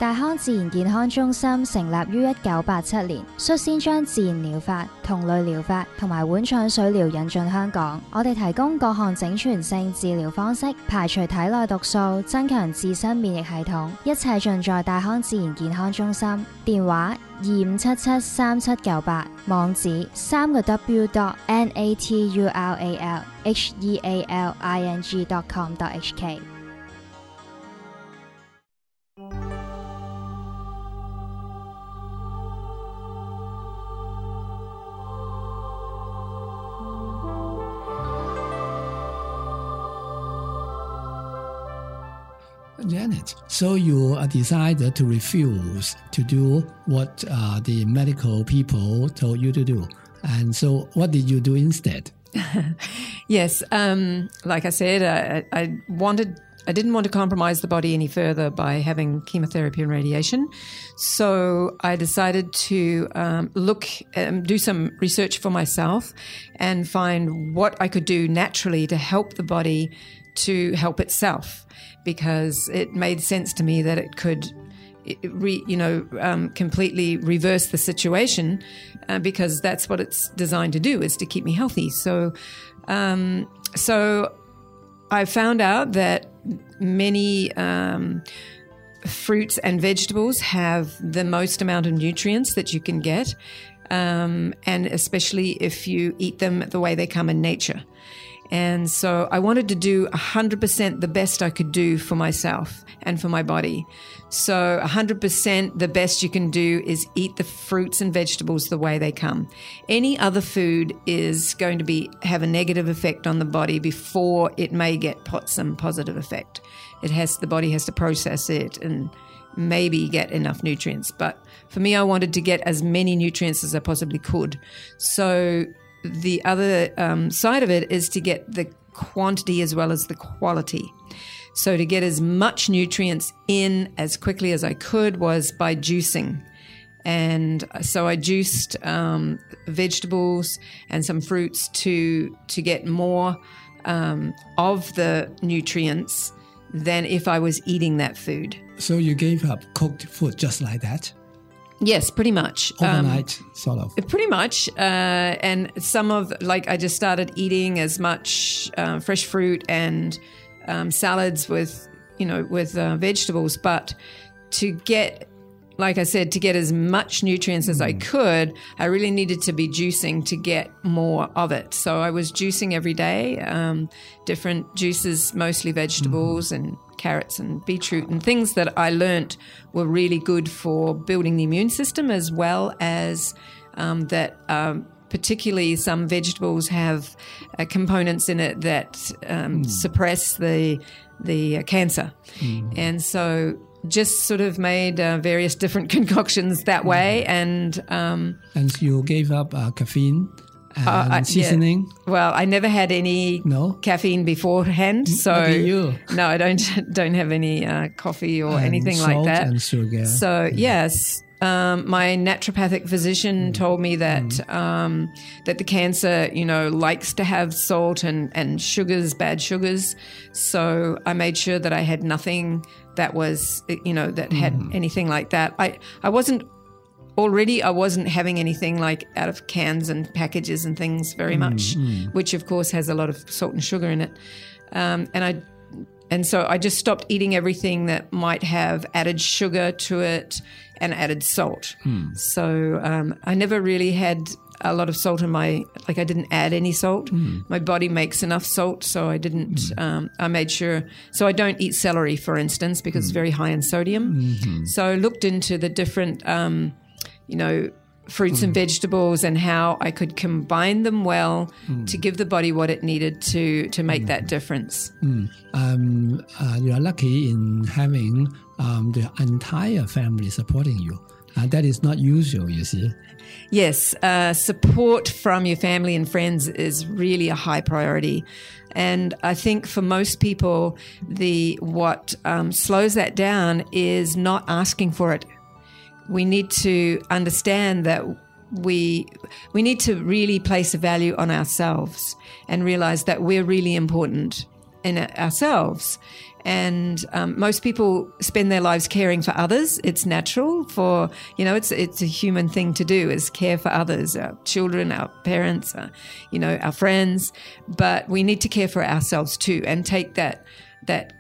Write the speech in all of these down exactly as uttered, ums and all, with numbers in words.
大康自然健康中心成立於一九八七年，率先將自然療法、同類療法同埋碗腸水療引進香港。我哋提供各項整全性治療方式，排除體內毒素，增強自身免疫系統，一切盡在大康自然健康中心。電話二五七七三七九八，網址三個 w dot n a t u r a l h e a l i n g dot com dot h k。 Janet, so you uh, decided to refuse to do what uh, the medical people told you to do. And so what did you do instead? Yes, um, like I said, I, I wanted, I didn't want to compromise the body any further by having chemotherapy and radiation. So I decided to um, look, um, do some research for myself and find what I could do naturally to help the body to help itself, because it made sense to me that it could, re, you know, um, completely reverse the situation, uh, because that's what it's designed to do, is to keep me healthy. So, um, so I found out that many um, fruits and vegetables have the most amount of nutrients that you can get, um, and especially if you eat them the way they come in nature. And so I wanted to do one hundred percent the best I could do for myself and for my body. So one hundred percent the best you can do is eat the fruits and vegetables the way they come. Any other food is going to be have a negative effect on the body before it may get pot, some positive effect. It has the body has to process it and maybe get enough nutrients. But for me, I wanted to get as many nutrients as I possibly could. So the other um, side of it is to get the quantity as well as the quality. So to get as much nutrients in as quickly as I could was by juicing. And so I juiced um, vegetables and some fruits to to get more um, of the nutrients than if I was eating that food. So you gave up cooked food just like that? Yes, pretty much. Overnight, um, sort of. Pretty much. Uh, and some of, like, I just started eating as much uh, fresh fruit and um, salads with, you know, with uh, vegetables. But to get, like I said, to get as much nutrients as mm. I could, I really needed to be juicing to get more of it. So I was juicing every day, um, different juices, mostly vegetables mm. and carrots and beetroot and things that I learnt were really good for building the immune system, as well as um, that um, particularly some vegetables have uh, components in it that um, mm. suppress the the uh, cancer. Mm. And so just sort of made uh, various different concoctions that way. And um, and you gave up uh, caffeine and uh, I, seasoning? Yeah. Well, I never had any no? caffeine beforehand. So Look at you. No, I don't don't have any uh, coffee or and anything salt like that. And sugar. So yeah. yes, um, my naturopathic physician mm. told me that mm. um, that the cancer, you know, likes to have salt and, and sugars, bad sugars. So I made sure that I had nothing that was, you know, that had mm. anything like that. I, I wasn't Already, I wasn't having anything like out of cans and packages and things very much, mm, mm. which of course has a lot of salt and sugar in it. Um, and I, and so I just stopped eating everything that might have added sugar to it and added salt. Mm. So um, I never really had a lot of salt in my, like I didn't add any salt. Mm. My body makes enough salt, so I didn't, mm. um, I made sure, so I don't eat celery, for instance, because mm. it's very high in sodium. Mm-hmm. So I looked into the different, um, you know, fruits mm. and vegetables and how I could combine them well mm. to give the body what it needed to to make mm. that difference. Mm. Um, uh, you are lucky in having um, the entire family supporting you. Uh, that is not usual, you see. Yes, uh, support from your family and friends is really a high priority. And I think for most people, the what um, slows that down is not asking for it. We need to understand that we we need to really place a value on ourselves and realize that we're really important in ourselves. And um, most people spend their lives caring for others. It's natural for, you know, it's it's a human thing to do, is care for others, our children, our parents, uh, you know, our friends. But we need to care for ourselves too, and take that that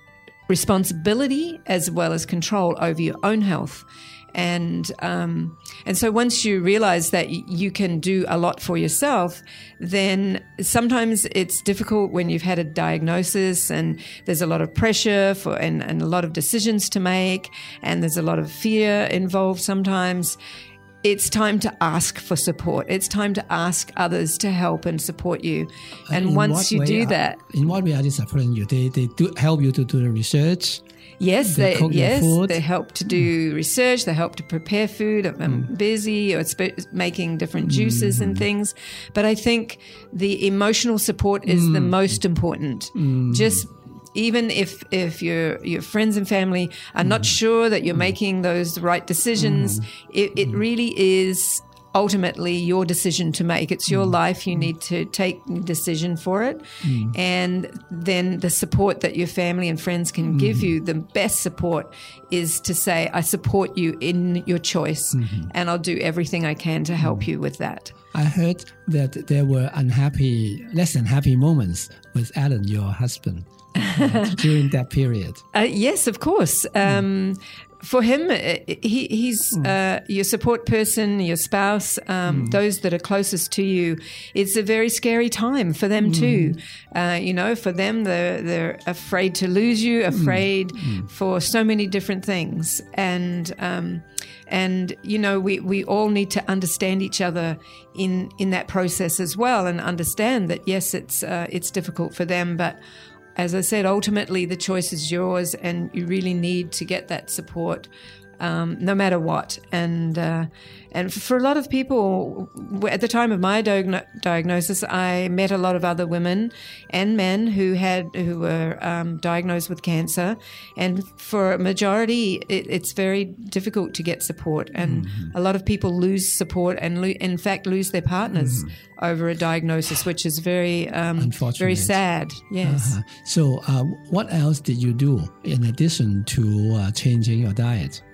responsibility as well as control over your own health. And um, and so once you realize that y- you can do a lot for yourself, then sometimes it's difficult when you've had a diagnosis and there's a lot of pressure for and, and a lot of decisions to make, and there's a lot of fear involved sometimes. It's time to ask for support. It's time to ask others to help and support you. And In once what you way do are- that, in what way are they supporting you? They they do help you to do the research. yes, They they, cook your yes, food? they help to do research. They help to prepare food. If I'm busy or sp- making different juices and things. But I think the emotional support is the most important. Just even if if your your friends and family are not sure that you're making those right decisions, it, it really is ultimately your decision to make. It's your life. You need to take decision for it. And then the support that your family and friends can give you, the best support is to say, I support you in your choice, and I'll do everything I can to help you with that. I heard that there were unhappy, less than happy moments with Alan, your husband, uh, during that period. Uh, yes, of course. Um, for him, uh, he, he's uh, your support person, your spouse, um, those that are closest to you. It's a very scary time for them too. Uh, you know, for them, they're, they're afraid to lose you, afraid for so many different things. And um, and you know, we, we all need to understand each other in in that process as well, and understand that yes, it's uh, it's difficult for them, but as I said, ultimately the choice is yours, and you really need to get that support, um, no matter what. And uh, and for a lot of people, at the time of my diagno- diagnosis, I met a lot of other women and men who had who were um, diagnosed with cancer, and for a majority, it, it's very difficult to get support, and a lot of people lose support and lo- in fact lose their partners over a diagnosis, which is very um, Unfortunate. very sad. Yes. Uh-huh. So, uh, what else did you do in addition to uh, changing your diet?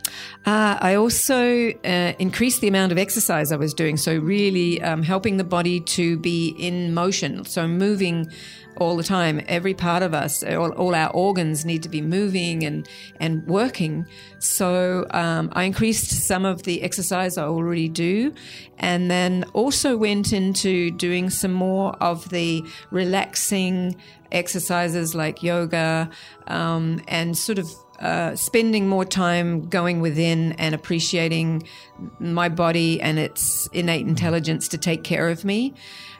Uh, I also uh, increased the amount of exercise I was doing, so really um, helping the body to be in motion, so moving all the time. Every part of us, all, all our organs need to be moving and, and working. So um, I increased some of the exercise I already do, and then also went into doing some more of the relaxing exercises like yoga, um, and sort of Uh, spending more time going within and appreciating my body and its innate intelligence to take care of me.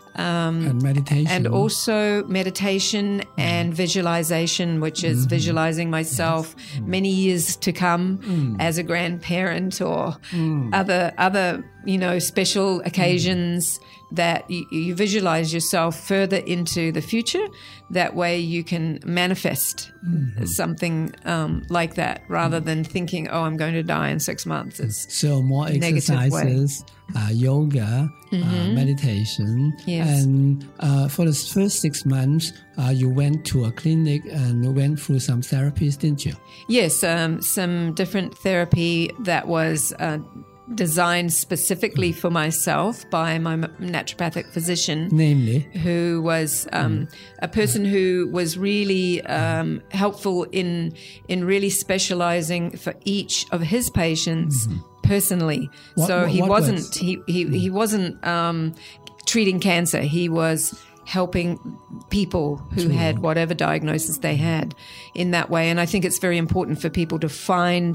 Um, And meditation. and also meditation and visualization, which is visualizing myself many years to come as a grandparent or other, other, you know, special occasions that you, you visualize yourself further into the future. That way you can manifest something um, like that rather than thinking, oh, I'm going to die in six months. It's So more negative way. exercises, uh, yoga, uh, meditation. Yes. And uh, for the first six months, uh, you went to a clinic and went through some therapies, didn't you? Yes, um, some different therapy that was uh, designed specifically for myself by my naturopathic physician. Namely, Who was um, a person who was really um, helpful in in really specializing for each of his patients personally. What- so what- he what wasn't was- he he, he wasn't um, treating cancer. He was helping people who had whatever diagnosis they had in that way. And I think it's very important for people to find,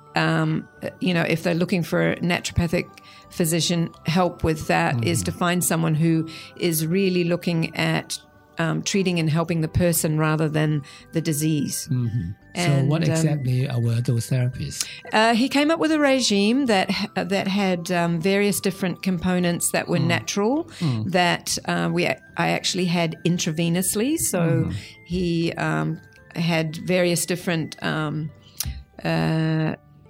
um, you know, if they're looking for a naturopathic physician, help with that is to find someone who is really looking at um, treating and helping the person rather than the disease. so what um, exactly were those therapies? Uh, he came up with a regime that that had um, various different components that were natural, that uh, we I actually had intravenously. So he um, had various different um, uh,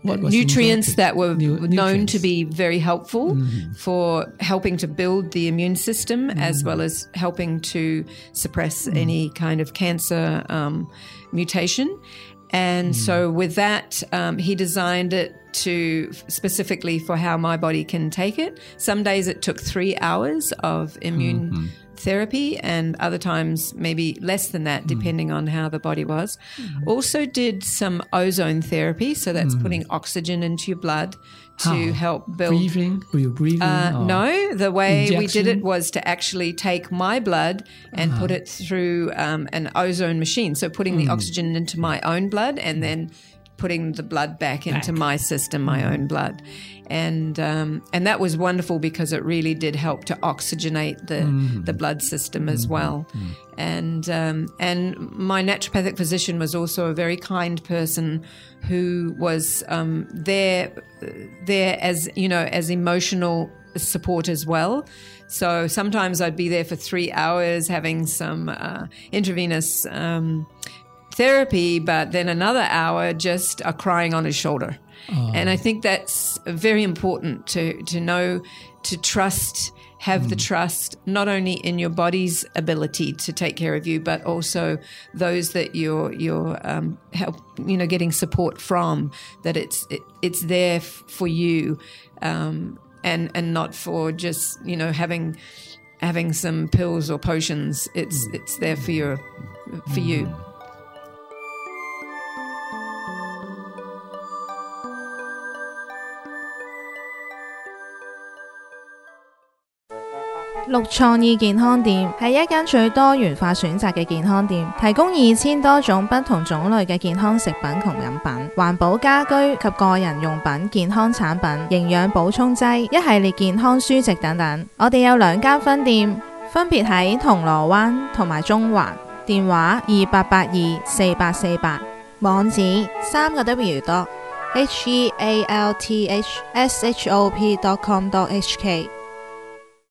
What was nutrients injected? that were Nu- known to nutrients. be very helpful Mhm. for helping to build the immune system as well as helping to suppress any kind of cancer um, mutation. And so with that, um, he designed it to specifically for how my body can take it. Some days it took three hours of immune Mhm. therapy, and other times maybe less than that, depending on how the body was. Also did some ozone therapy, so that's putting oxygen into your blood to How? help build. Breathing? Were you breathing? Uh, or- no, the way we did it Injection? was to actually take my blood and put it through um, an ozone machine. So putting the oxygen into my own blood and then putting the blood back into my system, my own blood. And um, and that was wonderful because it really did help to oxygenate the, the blood system as well. And um, and my naturopathic physician was also a very kind person who was um, there there as you know as emotional support as well. So sometimes I'd be there for three hours having some uh, intravenous um, therapy, but then another hour just uh, crying on his shoulder. Oh. And I think that's very important to to know, to trust, have the trust, not only in your body's ability to take care of you, but also those that you're you're um, help you know getting support from. That it's it, it's there f- for you, um, and and not for just you know having having some pills or potions. It's it's there for your for you. 綠創意健康店係一間最多元化選擇嘅健康店，提供二千多種不同種類嘅健康食品同飲品、環保家居及個人用品、健康產品、營養補充劑、一系列健康書籍等等。我哋有兩間分店，分別喺銅鑼灣同埋中環，電話二八八二四八四八，網址三個 W dot H E A L T H S H O P dot com dot H K。